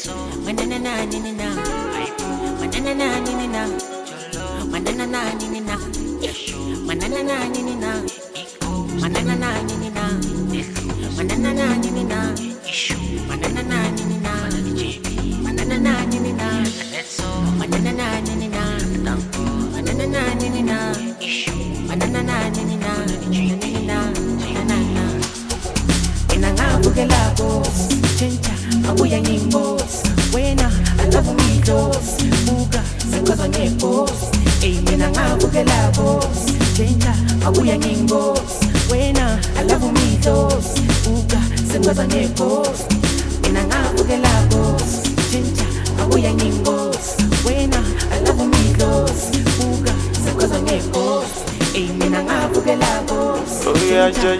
Manana nina, manana nina, manana nina, manana nina, manana nina, manana nina, manana nina, manana nina, manana nina, inangavukela boss chencha abuya ngingboss wena I love me close buka senkoza ngeboss mina ngavukela boss chencha abuya ngingboss wena I love me close buka senkoza ngeboss inangavukela boss chencha abuya ngingboss wena I love me close buka senkoza ngeboss mina ngavukela boss oh yeah, ja.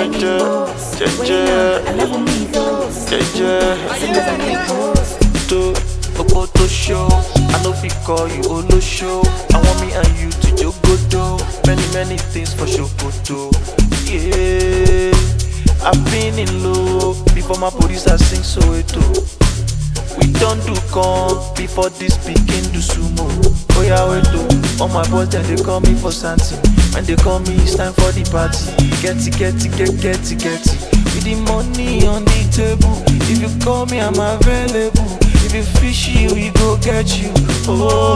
To a photo show, I know fi call you Olo show. I want me and you to Jogodo. Many things for show photo. Yeah, I've been in low before my producer sing Soweto. We don't do come before this begin do sumo. Oh yeah, wait do. All my boys then they call me for something. When they call me, it's time for the party. Get it. With the money on the table. If you call me, I'm available. If you fishy, we go get you. Oh,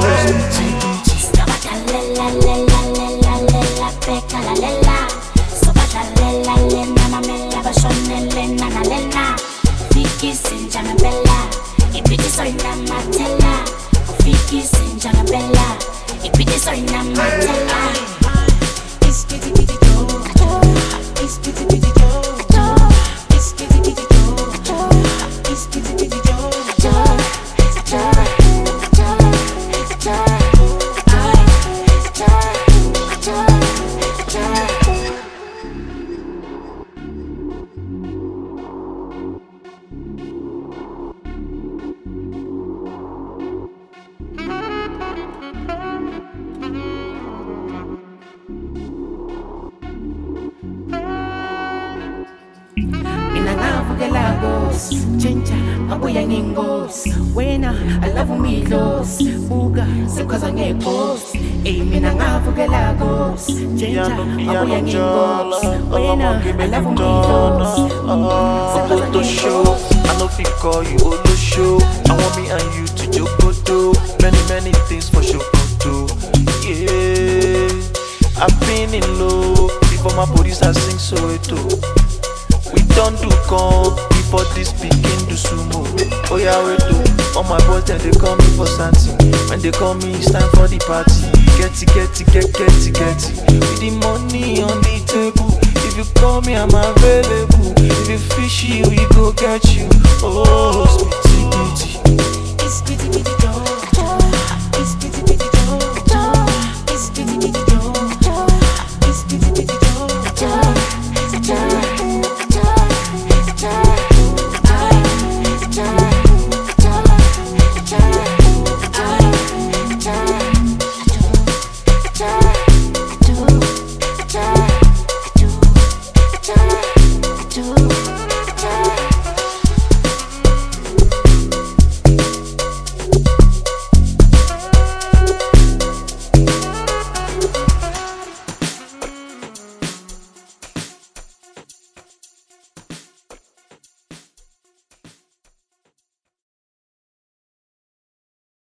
chencha abuya ngingboss wena I love me close buka senkoza ngeboss mina ngavukela boss chencha abuya ngingboss wena I love me close photo show, I know fi call you Olo show. I want me and you to Jogodo. Many things for show photo. Yeah, I've been in low before my producer sing Soweto. We don't do come before this begin do sumo. Oh yeah, wait do. All my boys then they call me for something. When they call me, it's time for the party. Get it. With the money on the table. If you call me, I'm available. If you fishy, we go get you. Oh, sweetie.